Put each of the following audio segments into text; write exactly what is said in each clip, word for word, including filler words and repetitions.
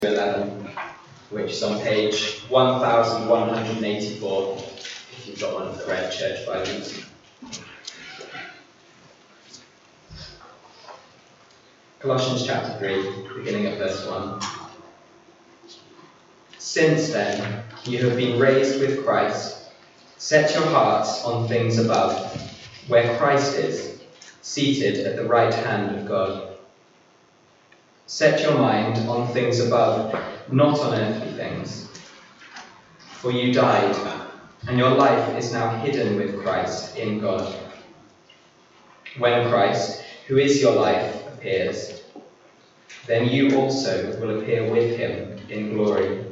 eleven, which is on page one thousand one hundred eighty-four, if you've got one of the Red Church Bibles. Colossians chapter three, beginning at verse one. Since then, you have been raised with Christ. Set your hearts on things above, where Christ is, seated at the right hand of God. Set your mind on things above, not on earthly things. For you died, and your life is now hidden with Christ in God. When Christ, who is your life, appears, then you also will appear with him in glory.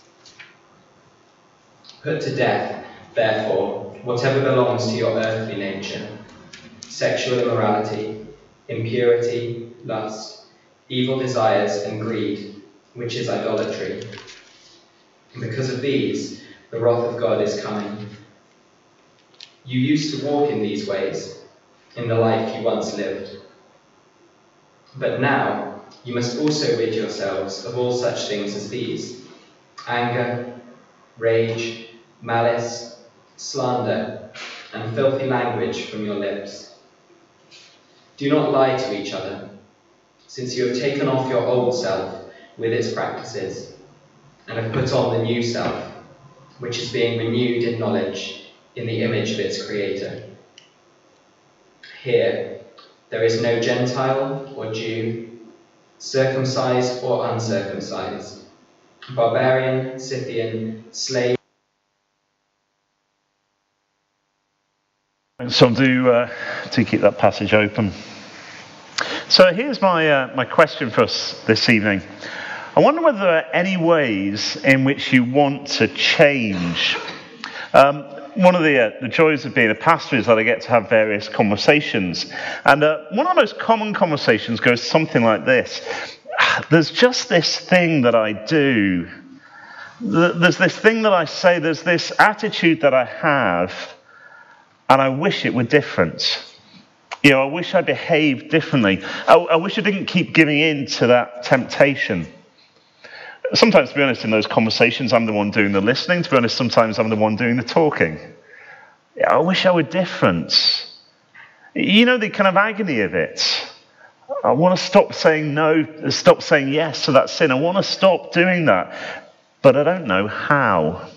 Put to death, therefore, whatever belongs to your earthly nature: sexual immorality, impurity, lust, evil desires, and greed, which is idolatry. And because of these, the wrath of God is coming. You used to walk in these ways, in the life you once lived. But now, you must also rid yourselves of all such things as these: anger, rage, malice, slander, and filthy language from your lips. Do not lie to each other, since you have taken off your old self with its practices, and have put on the new self, which is being renewed in knowledge in the image of its creator. Here, there is no Gentile or Jew, circumcised or uncircumcised, barbarian, Scythian, slave. So do, uh, do keep that passage open. So here's my uh, my question for us this evening. I wonder whether there are any ways in which you want to change. Um, one of the, uh, the joys of being a pastor is that I get to have various conversations. And uh, one of the most common conversations goes something like this. There's just this thing that I do. There's this thing that I say. There's this attitude that I have. And I wish it were different. You know, I wish I behaved differently. I, I wish I didn't keep giving in to that temptation. Sometimes, to be honest, in those conversations, I'm the one doing the listening. To be honest, sometimes I'm the one doing the talking. Yeah, I wish I were different. You know, the kind of agony of it. I want to stop saying no, stop saying yes to that sin. I want to stop doing that. But I don't know how.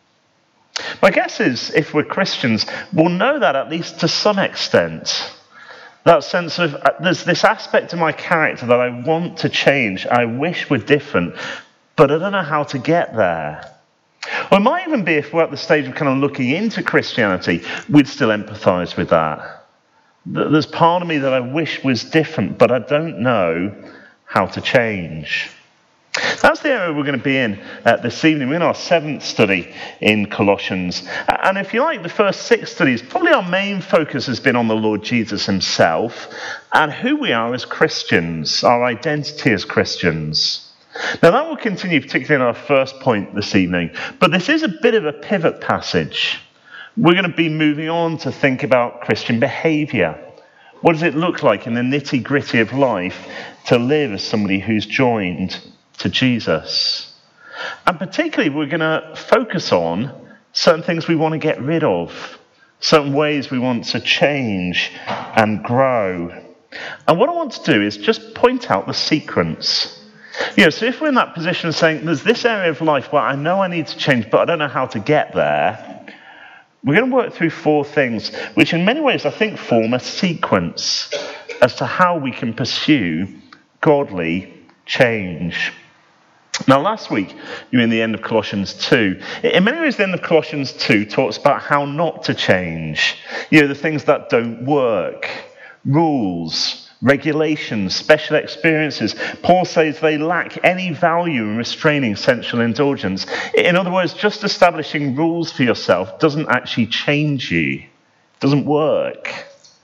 My guess is, if we're Christians, we'll know that at least to some extent. That sense of, uh, there's this aspect of my character that I want to change, I wish were different, but I don't know how to get there. Or it might even be, if we're at the stage of kind of looking into Christianity, we'd still empathise with that. There's part of me that I wish was different, but I don't know how to change. That's the area we're going to be in uh, this evening. We're in our seventh study in Colossians. And if you like, the first six studies, probably our main focus has been on the Lord Jesus himself and who we are as Christians, our identity as Christians. Now that will continue, particularly in our first point this evening. But this is a bit of a pivot passage. We're going to be moving on to think about Christian behaviour. What does it look like in the nitty-gritty of life to live as somebody who's joined to Jesus? And particularly, we're going to focus on certain things we want to get rid of, certain ways we want to change and grow. And what I want to do is just point out the sequence. You know, so if we're in that position of saying, there's this area of life where I know I need to change, but I don't know how to get there, we're going to work through four things, which in many ways I think form a sequence as to how we can pursue godly change. Now, last week, you were in the end of Colossians two. In many ways, the end of Colossians two talks about how not to change. You know, the things that don't work. Rules, regulations, special experiences. Paul says they lack any value in restraining sensual indulgence. In other words, just establishing rules for yourself doesn't actually change you. It doesn't work.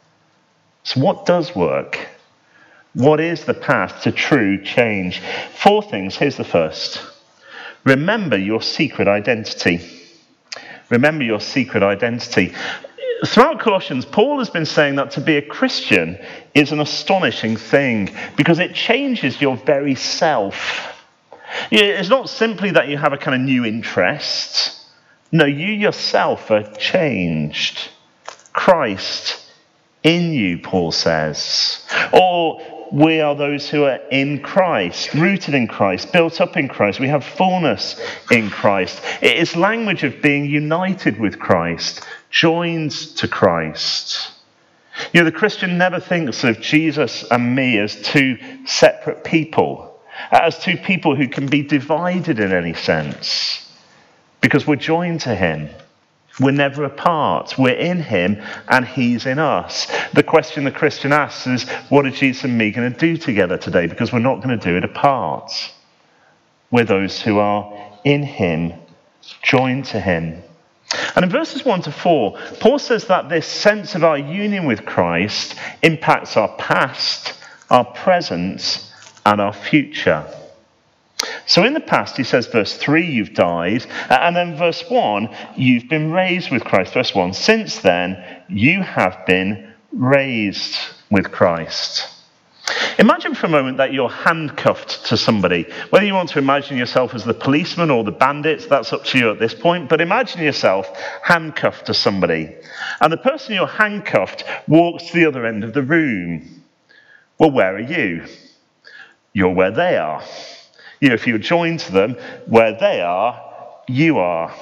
So what does work? What is the path to true change? Four things. Here's the first. Remember your secret identity. Remember your secret identity. Throughout Colossians, Paul has been saying that to be a Christian is an astonishing thing because it changes your very self. It's not simply that you have a kind of new interest. No, you yourself are changed. Christ in you, Paul says. Or we are those who are in Christ, rooted in Christ, built up in Christ. We have fullness in Christ. It is language of being united with Christ, joined to Christ. You know, the Christian never thinks of Jesus and me as two separate people, as two people who can be divided in any sense, because we're joined to him. We're never apart. We're in him and he's in us. The question the Christian asks is, what are Jesus and me going to do together today? Because we're not going to do it apart. We're those who are in him, joined to him. And in verses one to four, Paul says that this sense of our union with Christ impacts our past, our present, and our future. So in the past, he says, verse three, you've died. And then verse one, you've been raised with Christ. Verse one, since then, you have been raised with Christ. Imagine for a moment that you're handcuffed to somebody. Whether you want to imagine yourself as the policeman or the bandits, that's up to you at this point. But imagine yourself handcuffed to somebody. And the person you're handcuffed walks to the other end of the room. Well, where are you? You're where they are. You know, if you're joined to them, where they are, you are.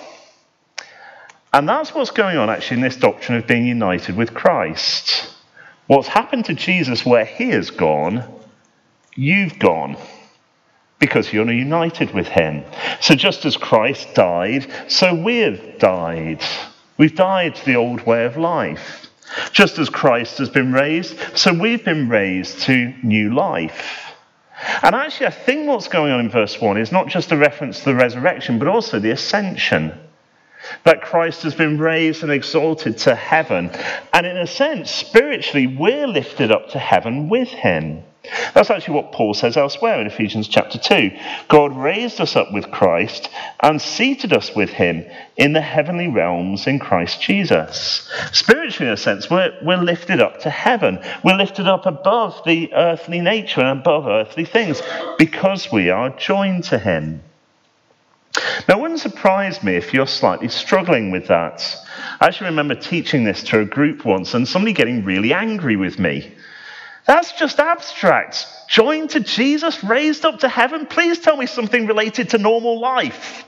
And that's what's going on actually in this doctrine of being united with Christ. What's happened to Jesus where he has gone, you've gone, because you're united with him. So just as Christ died, so we've died. We've died to the old way of life. Just as Christ has been raised, so we've been raised to new life. And actually, I think what's going on in verse one is not just a reference to the resurrection, but also the ascension. That Christ has been raised and exalted to heaven. And in a sense, spiritually, we're lifted up to heaven with him. That's actually what Paul says elsewhere in Ephesians chapter two. God raised us up with Christ and seated us with him in the heavenly realms in Christ Jesus. Spiritually, in a sense, we're, we're lifted up to heaven. We're lifted up above the earthly nature and above earthly things because we are joined to him. Now, it wouldn't surprise me if you're slightly struggling with that. I actually remember teaching this to a group once and somebody getting really angry with me. That's just abstract. Joined to Jesus, raised up to heaven. Please tell me something related to normal life.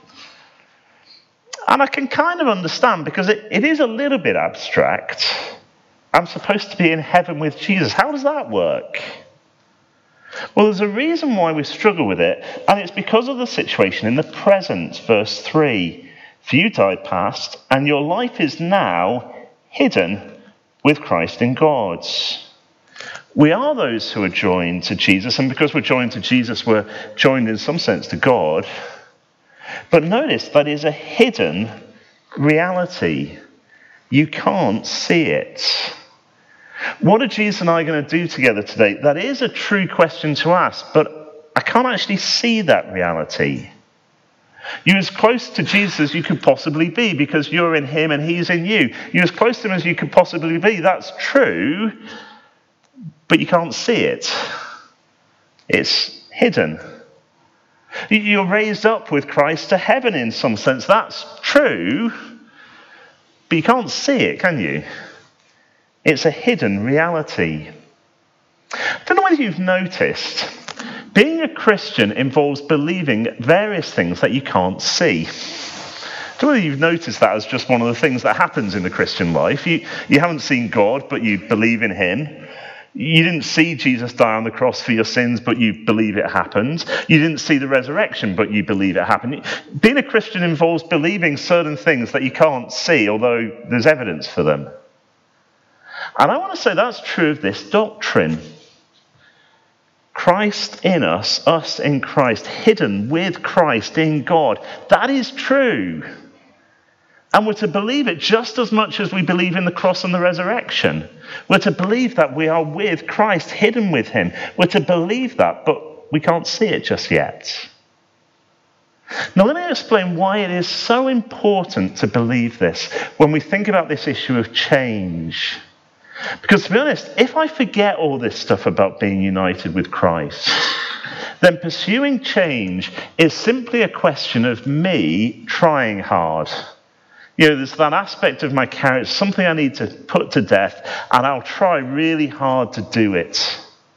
And I can kind of understand because it, it is a little bit abstract. I'm supposed to be in heaven with Jesus. How does that work? Well, there's a reason why we struggle with it, and it's because of the situation in the present, verse three. For you died past, and your life is now hidden with Christ in God. We are those who are joined to Jesus, and because we're joined to Jesus, we're joined in some sense to God. But notice that is a hidden reality. You can't see it. What are Jesus and I going to do together today? That is a true question to ask, but I can't actually see that reality. You're as close to Jesus as you could possibly be because you're in him and he's in you. You're as close to him as you could possibly be. That's true, but you can't see it. It's hidden. You're raised up with Christ to heaven in some sense. That's true, but you can't see it, can you? It's a hidden reality. I don't know whether you've noticed, being a Christian involves believing various things that you can't see. I don't know whether you've noticed that as just one of the things that happens in the Christian life. You, you haven't seen God, but you believe in him. You didn't see Jesus die on the cross for your sins, but you believe it happened. You didn't see the resurrection, but you believe it happened. Being a Christian involves believing certain things that you can't see, although there's evidence for them. And I want to say that's true of this doctrine. Christ in us, us in Christ, hidden with Christ in God. That is true. And we're to believe it just as much as we believe in the cross and the resurrection. We're to believe that we are with Christ, hidden with him. We're to believe that, but we can't see it just yet. Now let me explain why it is so important to believe this when we think about this issue of change. Because to be honest, if I forget all this stuff about being united with Christ, then pursuing change is simply a question of me trying hard. You know, there's that aspect of my character, something I need to put to death, and I'll try really hard to do it.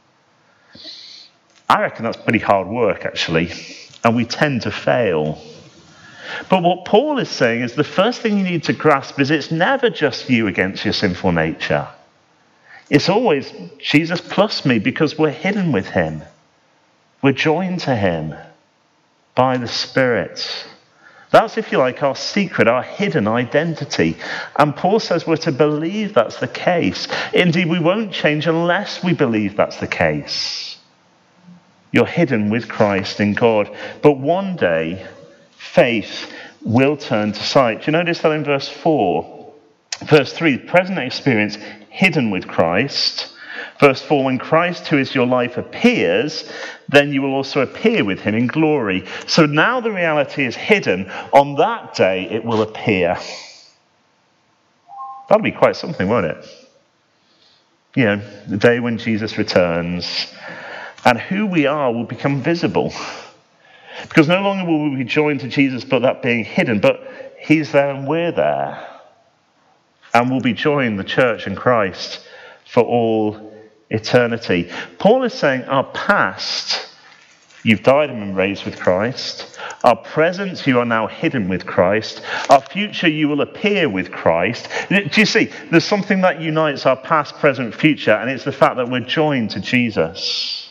I reckon that's pretty hard work, actually, and we tend to fail. But what Paul is saying is the first thing you need to grasp is it's never just you against your sinful nature. It's always Jesus plus me, because we're hidden with him. We're joined to him by the Spirit. That's, if you like, our secret, our hidden identity. And Paul says we're to believe that's the case. Indeed, we won't change unless we believe that's the case. You're hidden with Christ in God. But one day, faith will turn to sight. Do you notice that in verse four? Verse three, present experience, hidden with Christ. Verse four, when Christ, who is your life, appears, then you will also appear with him in glory. So now the reality is hidden. On that day, it will appear. That'll be quite something, won't it? You know, the day when Jesus returns, and who we are will become visible. Because no longer will we be joined to Jesus, but that being hidden, but he's there and we're there. And we'll be joined, the church and Christ, for all eternity. Paul is saying our past, you've died and been raised with Christ. Our present, you are now hidden with Christ. Our future, you will appear with Christ. Do you see? There's something that unites our past, present, future, and it's the fact that we're joined to Jesus.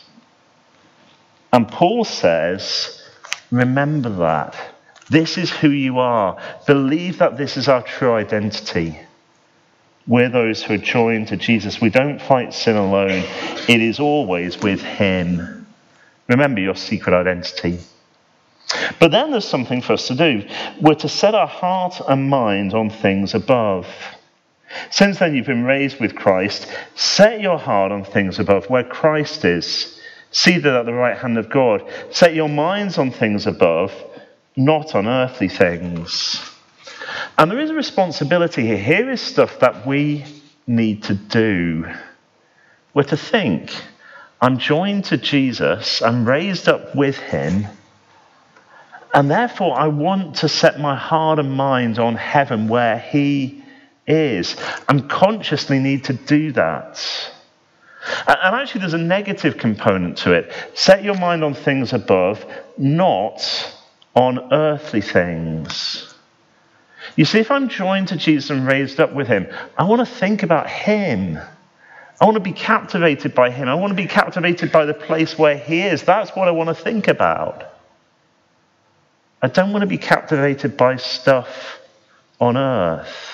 And Paul says, remember that. This is who you are. Believe that this is our true identity. We're those who are joined to Jesus. We don't fight sin alone. It is always with him. Remember your secret identity. But then there's something for us to do. We're to set our heart and mind on things above. Since then you've been raised with Christ. Set your heart on things above, where Christ is, seated at the right hand of God. Set your minds on things above, not on earthly things. And there is a responsibility here. Here is stuff that we need to do. We're to think, I'm joined to Jesus, I'm raised up with him, and therefore I want to set my heart and mind on heaven where he is. I consciously need to do that. And actually there's a negative component to it. Set your mind on things above, not on earthly things. You see, if I'm joined to Jesus and raised up with him, I want to think about him. I want to be captivated by him. I want to be captivated by the place where he is. That's what I want to think about. I don't want to be captivated by stuff on earth.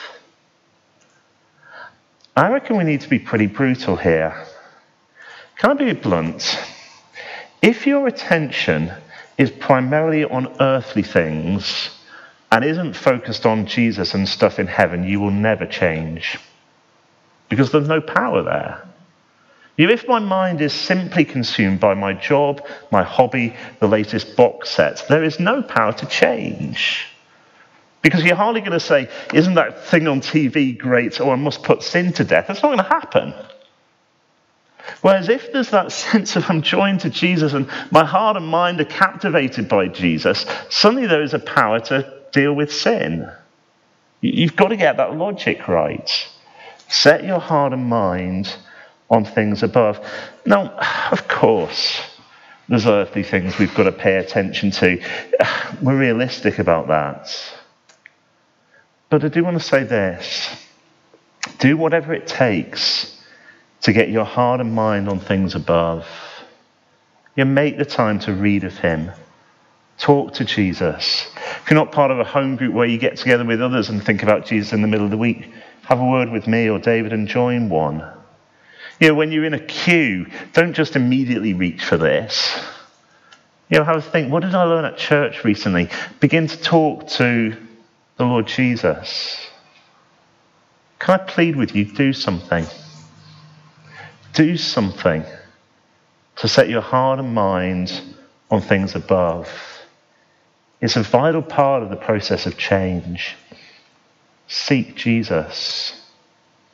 I reckon we need to be pretty brutal here. Can I be blunt? If your attention is primarily on earthly things and isn't focused on Jesus and stuff in heaven, you will never change. Because there's no power there. You know, if my mind is simply consumed by my job, my hobby, the latest box sets, there is no power to change. Because you're hardly going to say, isn't that thing on T V great, or I must put sin to death? That's not going to happen. Whereas if there's that sense of I'm joined to Jesus and my heart and mind are captivated by Jesus, suddenly there is a power to deal with sin. You've got to get that logic right. Set your heart and mind on things above. Now, of course, there's earthly things we've got to pay attention to. We're realistic about that. But I do want to say this. Do whatever it takes to get your heart and mind on things above. You make the time to read of him. Talk to Jesus. If you're not part of a home group where you get together with others and think about Jesus in the middle of the week, have a word with me or David and join one. You know, when you're in a queue, don't just immediately reach for this. You know, have a think, what did I learn at church recently? Begin to talk to the Lord Jesus. Can I plead with you, do something. Do something to set your heart and mind on things above. It's a vital part of the process of change. Seek Jesus.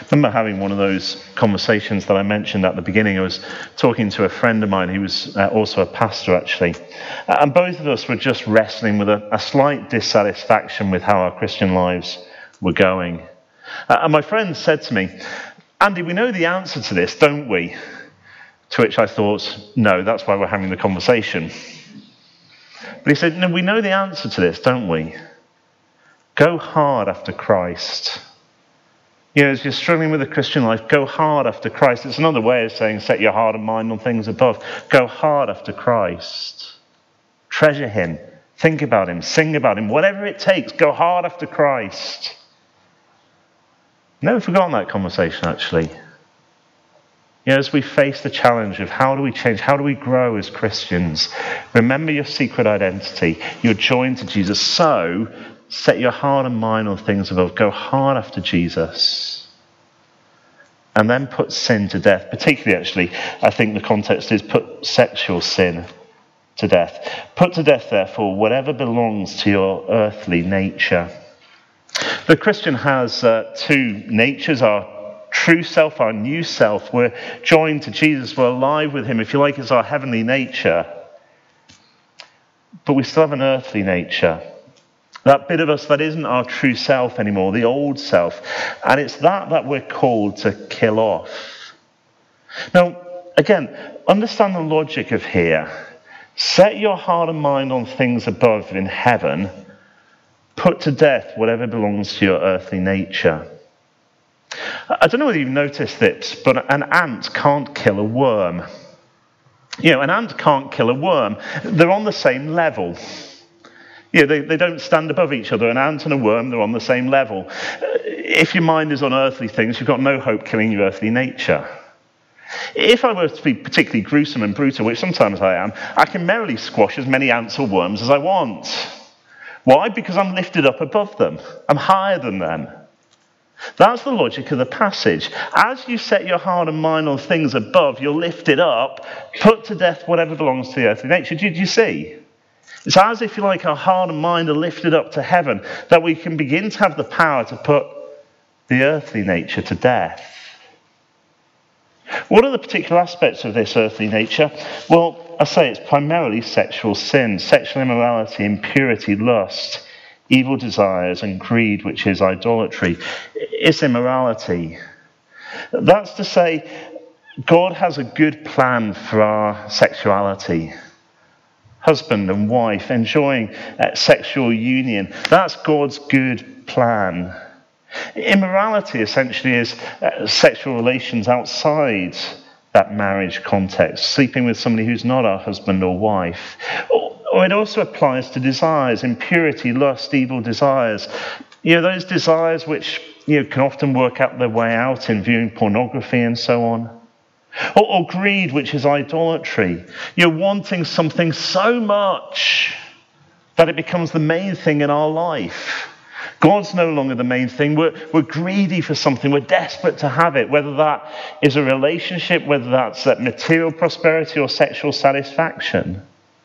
remember having one of those conversations that I mentioned at the beginning. I was talking to a friend of mine who was uh, also a pastor, actually. Uh, and both of us were just wrestling with a, a slight dissatisfaction with how our Christian lives were going. Uh, and my friend said to me, Andy, we know the answer to this, don't we? To which I thought, no, that's why we're having the conversation. But he said, no, we know the answer to this, don't we? Go hard after Christ. You know, as you're struggling with the Christian life, go hard after Christ. It's another way of saying set your heart and mind on things above. Go hard after Christ. Treasure him. Think about him. Sing about him. Whatever it takes, go hard after Christ. Never forgotten that conversation, actually. You know, as we face the challenge of how do we change, how do we grow as Christians, remember your secret identity. You're joined to Jesus. So, set your heart and mind on things above. Go hard after Jesus. And then put sin to death. Particularly, actually, I think the context is put sexual sin to death. Put to death, therefore, whatever belongs to your earthly nature. The Christian has uh, two natures, our true self, our new self. We're joined to Jesus. We're alive with him, if you like, as our heavenly nature. But we still have an earthly nature. That bit of us that isn't our true self anymore, the old self. And it's that that we're called to kill off. Now, again, understand the logic of here. Set your heart and mind on things above in heaven. Put to death whatever belongs to your earthly nature. I don't know whether you've noticed this, but an ant can't kill a worm. You know, an ant can't kill a worm. They're on the same level. You know, they, they don't stand above each other. An ant and a worm, they're on the same level. If your mind is on earthly things, you've got no hope killing your earthly nature. If I were to be particularly gruesome and brutal, which sometimes I am, I can merrily squash as many ants or worms as I want. Why? Because I'm lifted up above them. I'm higher than them. That's the logic of the passage. As you set your heart and mind on things above, you're lifted up, put to death whatever belongs to the earthly nature. Do you see? It's as if, you like, our heart and mind are lifted up to heaven, that we can begin to have the power to put the earthly nature to death. What are the particular aspects of this earthly nature? Well, I say it's primarily sexual sin, sexual immorality, impurity, lust, evil desires, and greed, which is idolatry. It's immorality. That's to say, God has a good plan for our sexuality. Husband and wife enjoying uh, sexual union. That's God's good plan. Immorality essentially is uh, sexual relations outside that marriage context, sleeping with somebody who's not our husband or wife. Or, or it also applies to desires, impurity, lust, evil desires. You know, those desires which, you know, can often work out their way out in viewing pornography and so on. Or, or greed, which is idolatry. You're wanting something so much that it becomes the main thing in our life. God's no longer the main thing. We're, we're greedy for something. We're desperate to have it, whether that is a relationship, whether that's that material prosperity or sexual satisfaction.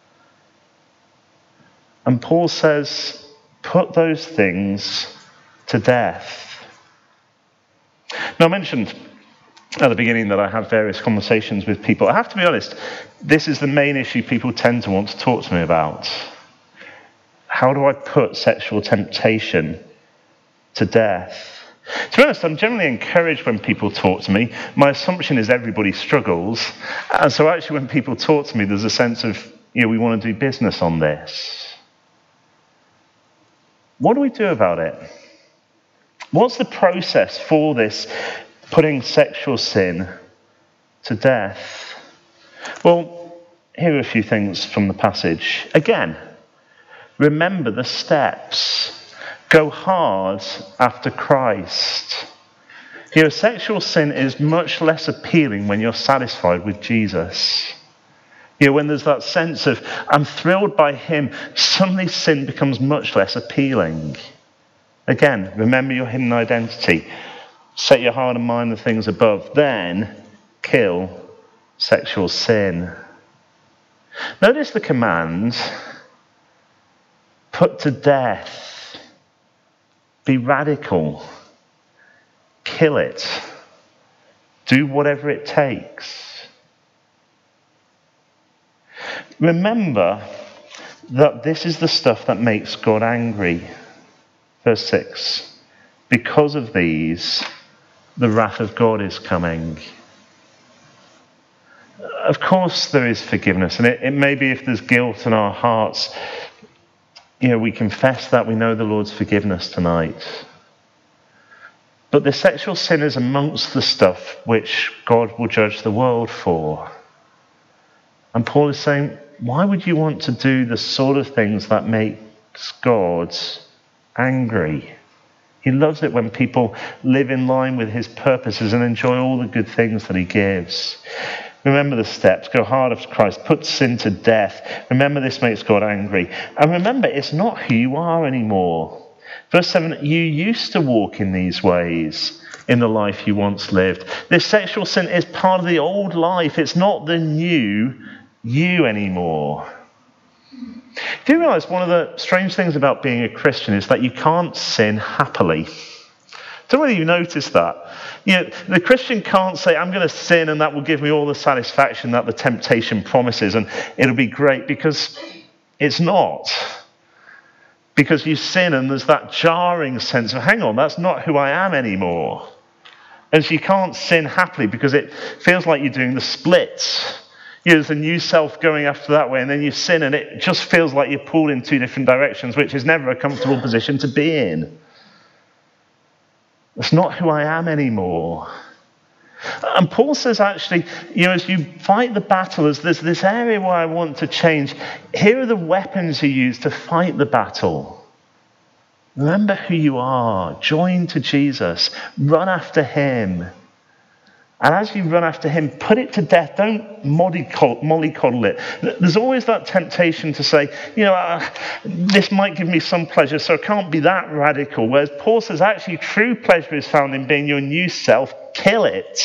And Paul says, put those things to death. Now, I mentioned at the beginning that I have various conversations with people. I have to be honest, this is the main issue people tend to want to talk to me about. How do I put sexual temptation to death? To be honest, I'm generally encouraged when people talk to me. My assumption is everybody struggles. And so actually when people talk to me, there's a sense of, you know, we want to do business on this. What do we do about it? What's the process for this putting sexual sin to death? Well, here are a few things from the passage. Again, remember the steps. Go hard after Christ. You know, sexual sin is much less appealing when you're satisfied with Jesus. You know, when there's that sense of, I'm thrilled by him, suddenly sin becomes much less appealing. Again, remember your hidden identity. Set your heart and mind on the things above. Then, kill sexual sin. Notice the command, put to death. Be radical. kill it. Do whatever it takes. Remember that this is the stuff that makes God angry. Verse six. Because of these, the wrath of God is coming. Of course there is forgiveness, and it, it may be if there's guilt in our hearts, you know, we confess that, we know the Lord's forgiveness tonight. But the sexual sin is amongst the stuff which God will judge the world for. And Paul is saying, why would you want to do the sort of things that makes God angry? He loves it when people live in line with his purposes and enjoy all the good things that he gives. Remember the steps. Go hard after Christ. Put sin to death. Remember this makes God angry. And remember, it's not who you are anymore. Verse seven, you used to walk in these ways in the life you once lived. This sexual sin is part of the old life. It's not the new you anymore. Do you realise one of the strange things about being a Christian is that you can't sin happily? Don't really notice that. You know, the Christian can't say, I'm going to sin and that will give me all the satisfaction that the temptation promises and it'll be great, because it's not. Because you sin and there's that jarring sense of, hang on, that's not who I am anymore. And so you can't sin happily because it feels like you're doing the splits. You know, there's a new self going after that way, and then you sin and it just feels like you're pulled in two different directions, which is never a comfortable position to be in. That's not who I am anymore. And Paul says, actually, you know, as you fight the battle, as there's this area where I want to change, here are the weapons you use to fight the battle. Remember who you are. Join to Jesus. Run after him. And as you run after him, put it to death. Don't mollycoddle it. There's always that temptation to say, you know, uh, this might give me some pleasure, so it can't be that radical. Whereas Paul says, actually, true pleasure is found in being your new self. Kill it.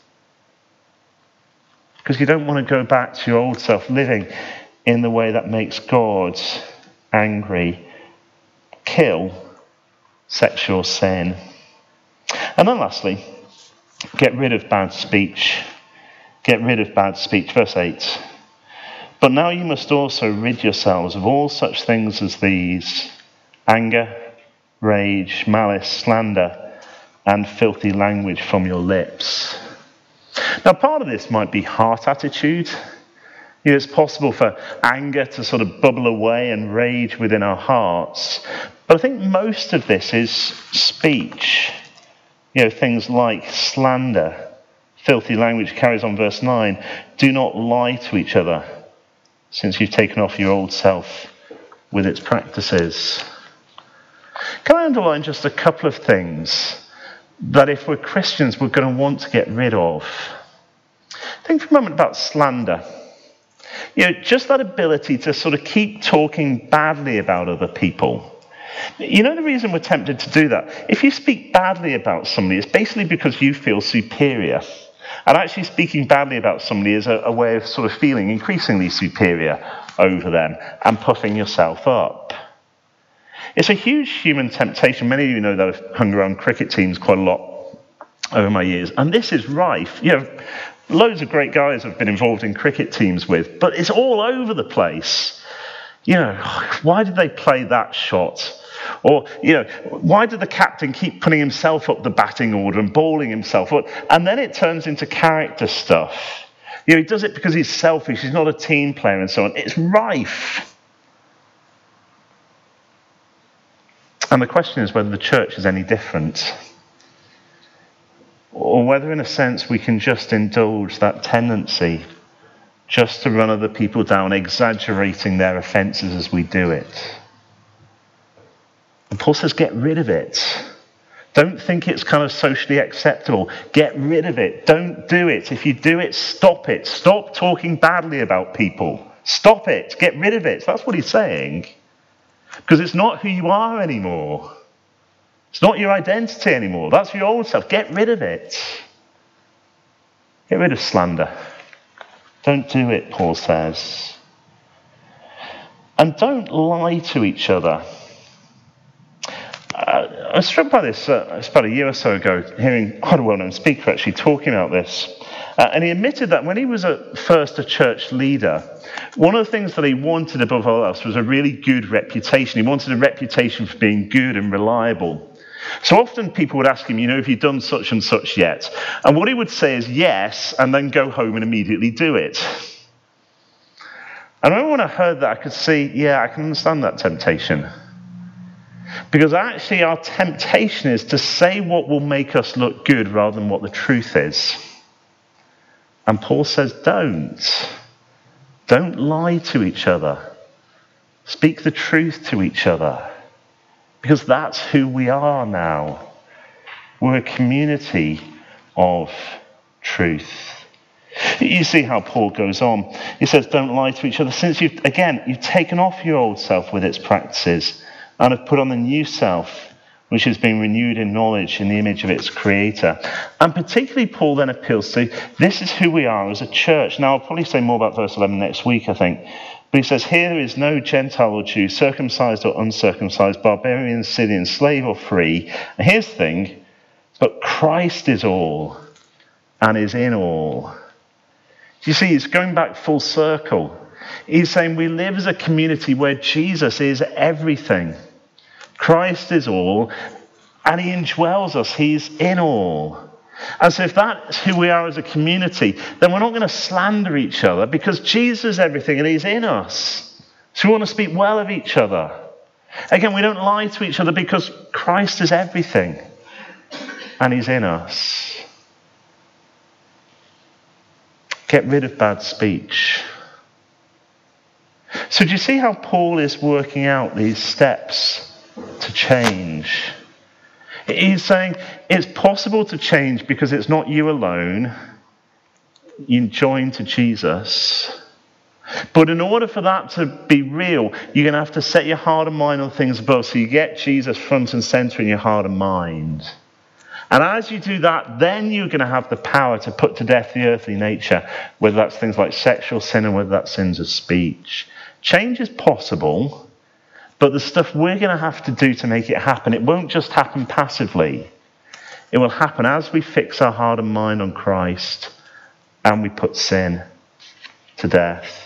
Because you don't want to go back to your old self, living in the way that makes God angry. Kill sexual sin. And then lastly, get rid of bad speech. Get rid of bad speech. Verse eight. But now you must also rid yourselves of all such things as these: anger, rage, malice, slander, and filthy language from your lips. Now, part of this might be heart attitude. You know, it's possible for anger to sort of bubble away and rage within our hearts. But I think most of this is speech. You know, things like slander, filthy language. Carries on verse nine. Do not lie to each other, since you've taken off your old self with its practices. Can I underline just a couple of things that if we're Christians we're going to want to get rid of? Think for a moment about slander. You know, just that ability to sort of keep talking badly about other people. You know the reason we're tempted to do that? If you speak badly about somebody, it's basically because you feel superior. And actually speaking badly about somebody is a, a way of sort of feeling increasingly superior over them and puffing yourself up. It's a huge human temptation. Many of you know that I've hung around cricket teams quite a lot over my years. And this is rife. You know, loads of great guys I've been involved in cricket teams with, but it's all over the place. You know, why did they play that shot? Or, you know, why did the captain keep putting himself up the batting order and bowling himself up? And then it turns into character stuff. You know, he does it because he's selfish, he's not a team player and so on. It's rife. And the question is whether the church is any different. Or whether, in a sense, we can just indulge that tendency just to run other people down, exaggerating their offences as we do it. And Paul says, get rid of it. Don't think it's kind of socially acceptable. Get rid of it. Don't do it. If you do it, stop it. Stop talking badly about people. Stop it. Get rid of it. That's what he's saying. Because it's not who you are anymore. It's not your identity anymore. That's your old self. Get rid of it. Get rid of slander. Don't do it, Paul says. And don't lie to each other. Uh, I was struck by this, uh, it's about a year or so ago, hearing quite a well-known speaker actually talking about this. Uh, and he admitted that when he was at first a church leader, one of the things that he wanted above all else was a really good reputation. He wanted a reputation for being good and reliable. So often people would ask him, you know, have you done such and such yet? And what he would say is yes, and then go home and immediately do it. And I remember when I heard that, I could see, yeah, I can understand that temptation. Because actually our temptation is to say what will make us look good rather than what the truth is. And Paul says, don't. Don't lie to each other. Speak the truth to each other. Because that's who we are now. We're a community of truth. You see how Paul goes on. He says, don't lie to each other. Since you've, again, you've taken off your old self with its practices and have put on the new self, which is being renewed in knowledge in the image of its creator. And particularly Paul then appeals to, this is who we are as a church. Now, I'll probably say more about verse eleven next week, I think. But he says, here there is no Gentile or Jew, circumcised or uncircumcised, barbarian, Scythian, slave or free. And here's the thing, but Christ is all and is in all. You see, it's going back full circle. He's saying we live as a community where Jesus is everything. Christ is all, and he indwells us. He's in all. And so if that's who we are as a community, then we're not going to slander each other because Jesus is everything and he's in us. So we want to speak well of each other. Again, we don't lie to each other because Christ is everything and he's in us. Get rid of bad speech. So do you see how Paul is working out these steps to change? He's saying it's possible to change because it's not you alone. You join to Jesus. But in order for that to be real, you're going to have to set your heart and mind on things above. So you get Jesus front and center in your heart and mind. And as you do that, then you're going to have the power to put to death the earthly nature, whether that's things like sexual sin or whether that's sins of speech. Change is possible. But the stuff we're going to have to do to make it happen, it won't just happen passively. It will happen as we fix our heart and mind on Christ and we put sin to death.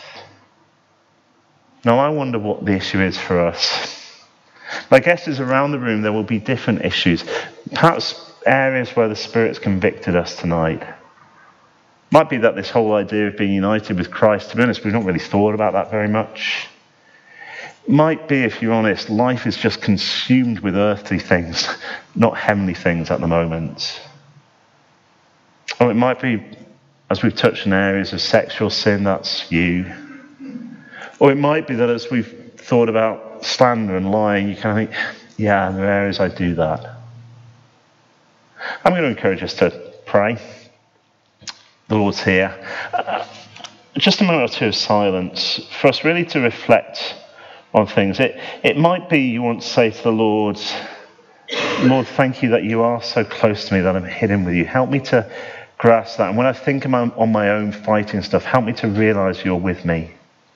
Now, I wonder what the issue is for us. My guess is around the room there will be different issues. Perhaps areas where the Spirit's convicted us tonight. Might be that this whole idea of being united with Christ, to be honest, we've not really thought about that very much. Might be, if you're honest, life is just consumed with earthly things, not heavenly things at the moment. Or it might be, as we've touched on areas of sexual sin, that's you. Or it might be that as we've thought about slander and lying, you kind of think, yeah, there are areas I do that. I'm going to encourage us to pray. The Lord's here. Uh, just a moment or two of silence for us really to reflect on things. It it might be you want to say to the Lord, Lord, thank you that you are so close to me that I'm hidden with you. Help me to grasp that. And when I think about on my own fighting stuff, help me to realize you're with me.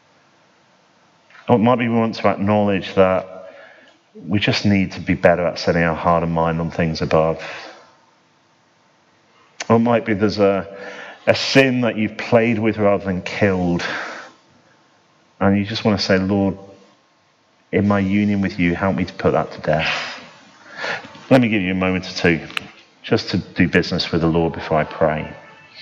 Or it might be we want to acknowledge that we just need to be better at setting our heart and mind on things above. Or it might be there's a, a sin that you've played with rather than killed. And you just want to say, Lord, in my union with you, help me to put that to death. Let me give you a moment or two just to do business with the Lord before I pray.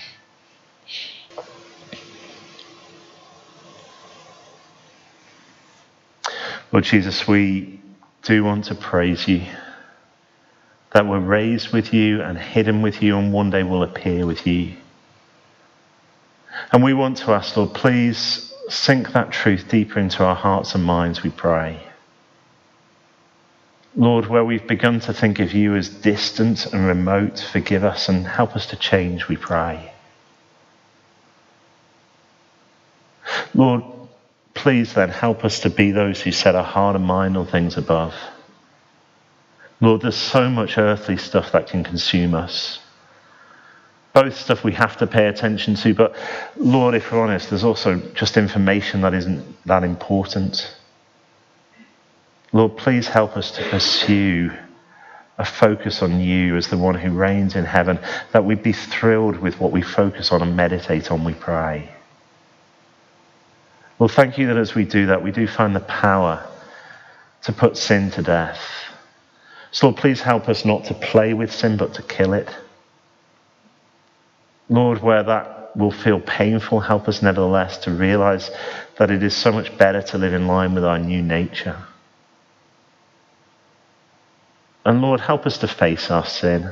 Lord Jesus, we do want to praise you, that we're raised with you and hidden with you and one day will appear with you. And we want to ask, Lord, please sink that truth deeper into our hearts and minds, we pray. Lord, where we've begun to think of you as distant and remote, forgive us and help us to change, we pray. Lord, please then help us to be those who set our heart and mind on things above. Lord, there's so much earthly stuff that can consume us. Both stuff we have to pay attention to, but Lord, if we're honest, there's also just information that isn't that important. Lord, please help us to pursue a a focus on you as the one who reigns in heaven, that we'd be thrilled with what we focus on and meditate on, we pray. Lord, thank you that as we do that, we do find the power to put sin to death. So Lord, please help us not to play with sin, but to kill it. Lord, where that will feel painful, help us nevertheless to realize that it is so much better to live in line with our new nature. And Lord, help us to face our sin.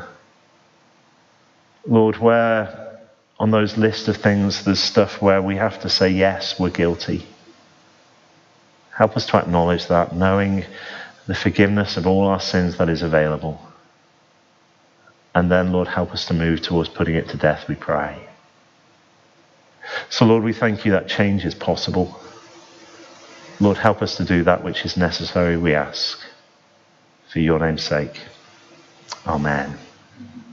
Lord, where on those lists of things there's stuff where we have to say, yes, we're guilty. Help us to acknowledge that, knowing the forgiveness of all our sins that is available. And then, Lord, help us to move towards putting it to death, we pray. So, Lord, we thank you that change is possible. Lord, help us to do that which is necessary, we ask. For your name's sake. Amen.